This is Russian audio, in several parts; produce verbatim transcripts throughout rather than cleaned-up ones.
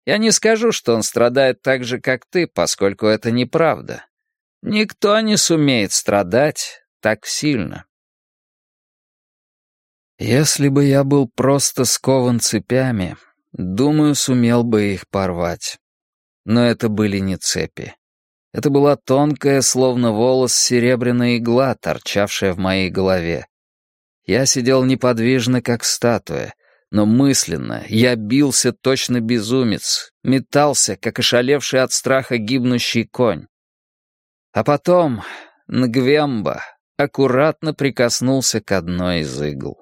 Я не скажу, что он страдает так же, как ты, поскольку это неправда. Никто не сумеет страдать так сильно. Если бы я был просто скован цепями, думаю, сумел бы их порвать. Но это были не цепи. Это была тонкая, словно волос, серебряная игла, торчавшая в моей голове. Я сидел неподвижно, как статуя, но мысленно я бился точно безумец, метался, как ошалевший от страха гибнущий конь. А потом Нгвемба аккуратно прикоснулся к одной из игл.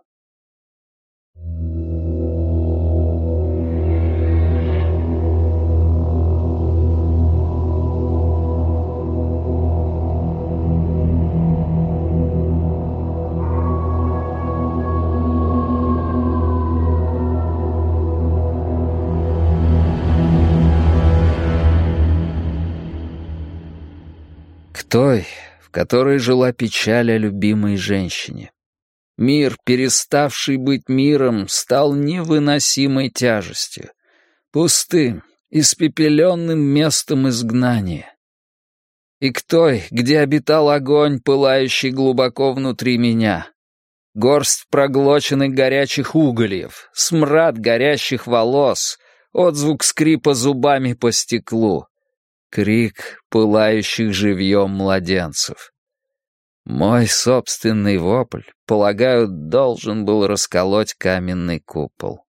К той, в которой жила печаль о любимой женщине. Мир, переставший быть миром, стал невыносимой тяжестью, пустым, испепеленным местом изгнания. И к той, где обитал огонь, пылающий глубоко внутри меня. Горсть проглоченных горячих угольев, смрад горящих волос, отзвук скрипа зубами по стеклу. Крик пылающих живьем младенцев. Мой собственный вопль, полагаю, должен был расколоть каменный купол.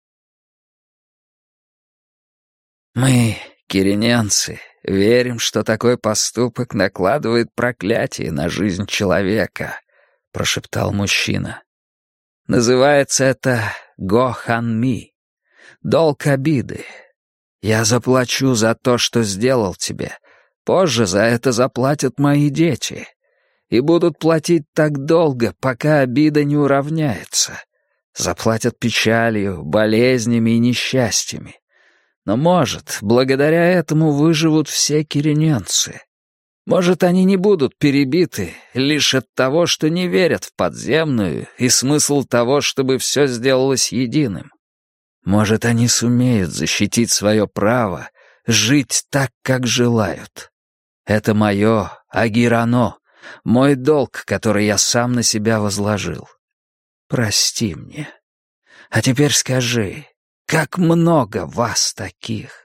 Мы, кирененцы, верим, что такой поступок накладывает проклятие на жизнь человека, прошептал мужчина. Называется это Го-хан-ми, долг обиды. Я заплачу за то, что сделал тебе. Позже за это заплатят мои дети. И будут платить так долго, пока обида не уравняется. Заплатят печалью, болезнями и несчастьями. Но, может, благодаря этому выживут все кирененцы. Может, они не будут перебиты лишь от того, что не верят в подземную и смысл того, чтобы все сделалось единым. Может, они сумеют защитить свое право жить так, как желают. Это мое агирано, мой долг, который я сам на себя возложил. Прости мне. А теперь скажи, как много вас таких?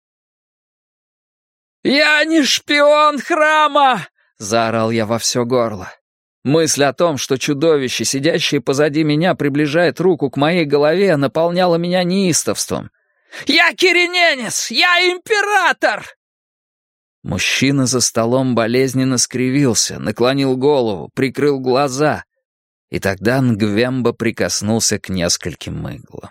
«Я не шпион храма!» — заорал я во все горло. Мысль о том, что чудовище, сидящее позади меня, приближает руку к моей голове, наполняла меня неистовством. «Я кирененец! Я император!» Мужчина за столом болезненно скривился, наклонил голову, прикрыл глаза. И тогда Нгвемба прикоснулся к нескольким иглам.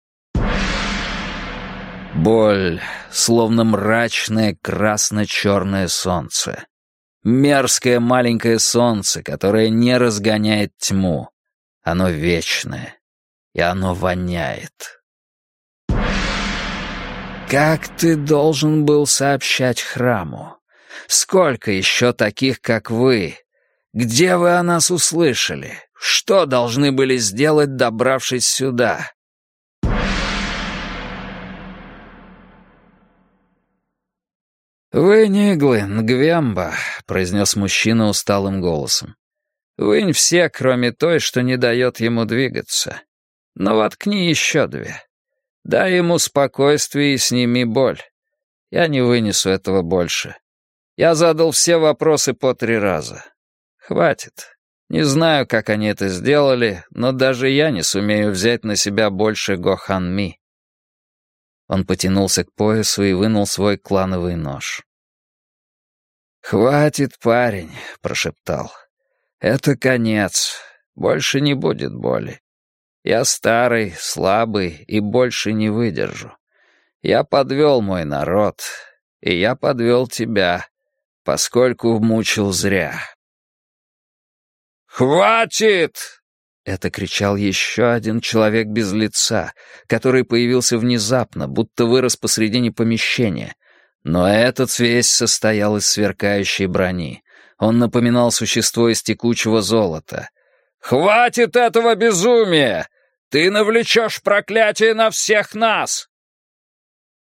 Боль, словно мрачное красно-черное солнце. Мерзкое маленькое солнце, которое не разгоняет тьму. Оно вечное, и оно воняет. Как ты должен был сообщать храму? Сколько еще таких, как вы? Где вы о нас услышали? Что должны были сделать, добравшись сюда? «Вынь иглы, Нгвемба», — произнес мужчина усталым голосом. «Вынь все, кроме той, что не дает ему двигаться. Но воткни еще две. Дай ему спокойствие и сними боль. Я не вынесу этого больше. Я задал все вопросы по три раза. Хватит. Не знаю, как они это сделали, но даже я не сумею взять на себя больше Го-хан-ми». Он потянулся к поясу и вынул свой клановый нож. «Хватит, парень», — прошептал. «Это конец. Больше не будет боли. Я старый, слабый и больше не выдержу. Я подвел мой народ, и я подвел тебя, поскольку мучил зря». «Хватит!» Это кричал еще один человек без лица, который появился внезапно, будто вырос посредине помещения. Но этот весь состоял из сверкающей брони. Он напоминал существо из текучего золота. «Хватит этого безумия! Ты навлечешь проклятие на всех нас!»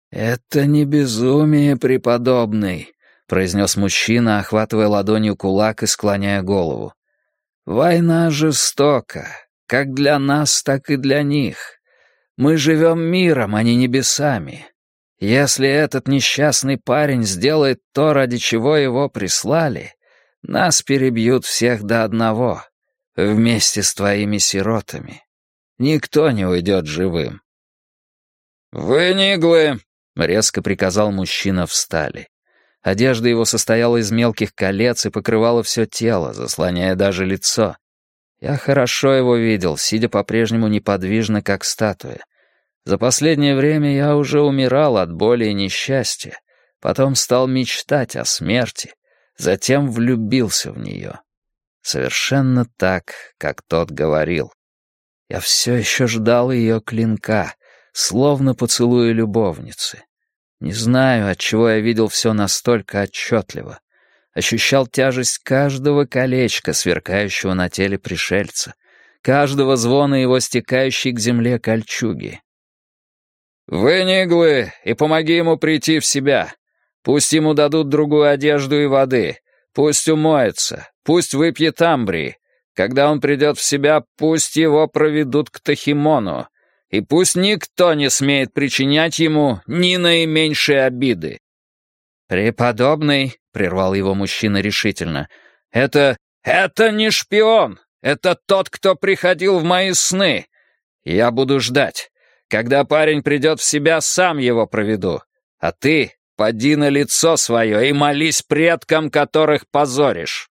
«Это не безумие, преподобный», — произнес мужчина, охватывая ладонью кулак и склоняя голову. «Война жестока, как для нас, так и для них. Мы живем миром, а не небесами. Если этот несчастный парень сделает то, ради чего его прислали, нас перебьют всех до одного, вместе с твоими сиротами. Никто не уйдет живым». «Вы ниглы!» — резко приказал мужчина в стали. Одежда его состояла из мелких колец и покрывала все тело, заслоняя даже лицо. Я хорошо его видел, сидя по-прежнему неподвижно, как статуя. За последнее время я уже умирал от боли и несчастья, потом стал мечтать о смерти, затем влюбился в нее. Совершенно так, как тот говорил. Я все еще ждал ее клинка, словно поцелуя любовницы. Не знаю, отчего я видел все настолько отчетливо. Ощущал тяжесть каждого колечка, сверкающего на теле пришельца, каждого звона его стекающей к земле кольчуги. «Вы, ниглы, и помоги ему прийти в себя. Пусть ему дадут другую одежду и воды. Пусть умоется, пусть выпьет амбрии. Когда он придет в себя, пусть его проведут к Тахимону. И пусть никто не смеет причинять ему ни наименьшей обиды». «Преподобный», — прервал его мужчина решительно, — «это... это не шпион! Это тот, кто приходил в мои сны! Я буду ждать. Когда парень придет в себя, сам его проведу. А ты поди на лицо свое и молись предкам, которых позоришь».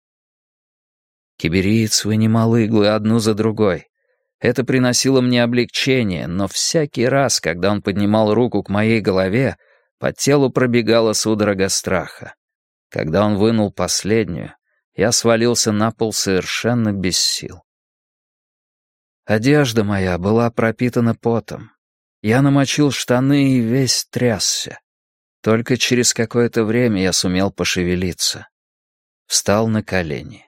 Кибериец вынимал иглы одну за другой. Это приносило мне облегчение, но всякий раз, когда он поднимал руку к моей голове, по телу пробегала судорога страха. Когда он вынул последнюю, я свалился на пол совершенно без сил. Одежда моя была пропитана потом. Я намочил штаны и весь трясся. Только через какое-то время я сумел пошевелиться. Встал на колени.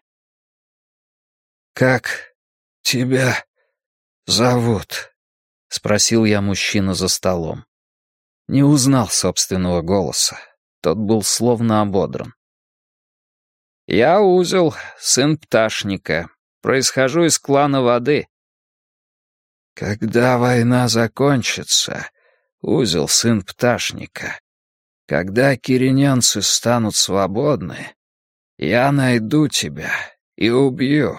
«Как тебя зовут?» — спросил я мужчину за столом. Не узнал собственного голоса. Тот был словно ободран. «Я Узел, сын Пташника. Происхожу из клана Воды». «Когда война закончится, Узел, сын Пташника, когда киренянцы станут свободны, я найду тебя и убью».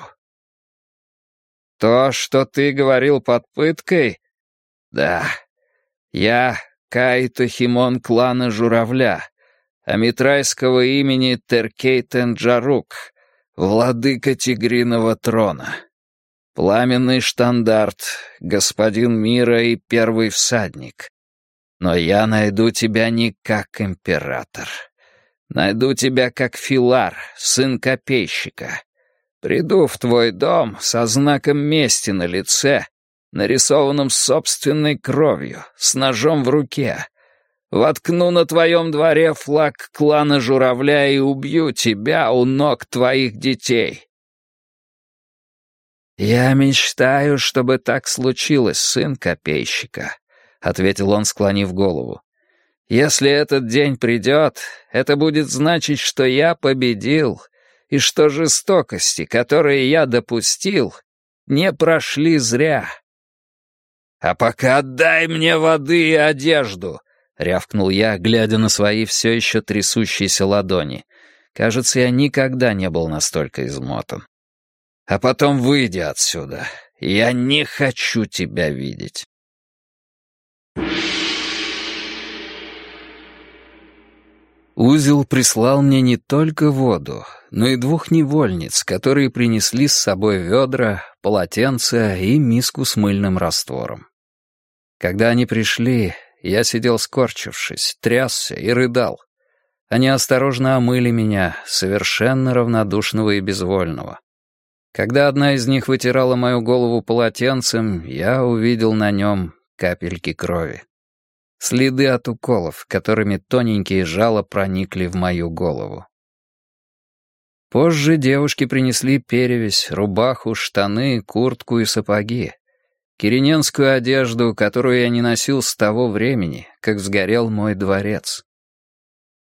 «То, что ты говорил под пыткой?» «Да, я Кайто Химон клана Журавля, амитрайского имени Теркейтен-Джарук, владыка Тигриного трона. Пламенный штандарт, господин мира и первый всадник. Но я найду тебя не как император. Найду тебя как Филар, сын копейщика. Приду в твой дом со знаком мести на лице, нарисованным собственной кровью, с ножом в руке. Воткну на твоем дворе флаг клана Журавля и убью тебя у ног твоих детей». «Я мечтаю, чтобы так случилось, сын копейщика», — ответил он, склонив голову. «Если этот день придет, это будет значить, что я победил, и что жестокости, которые я допустил, не прошли зря». «А пока отдай мне воды и одежду», — рявкнул я, глядя на свои все еще трясущиеся ладони. Кажется, я никогда не был настолько измотан. «А потом выйди отсюда. Я не хочу тебя видеть». Узел прислал мне не только воду, но и двух невольниц, которые принесли с собой ведра, полотенца и миску с мыльным раствором. Когда они пришли, я сидел скорчившись, трясся и рыдал. Они осторожно омыли меня, совершенно равнодушного и безвольного. Когда одна из них вытирала мою голову полотенцем, я увидел на нем капельки крови. Следы от уколов, которыми тоненькие жало проникли в мою голову. Позже девушки принесли перевязь, рубаху, штаны, куртку и сапоги. Кирененскую одежду, которую я не носил с того времени, как сгорел мой дворец.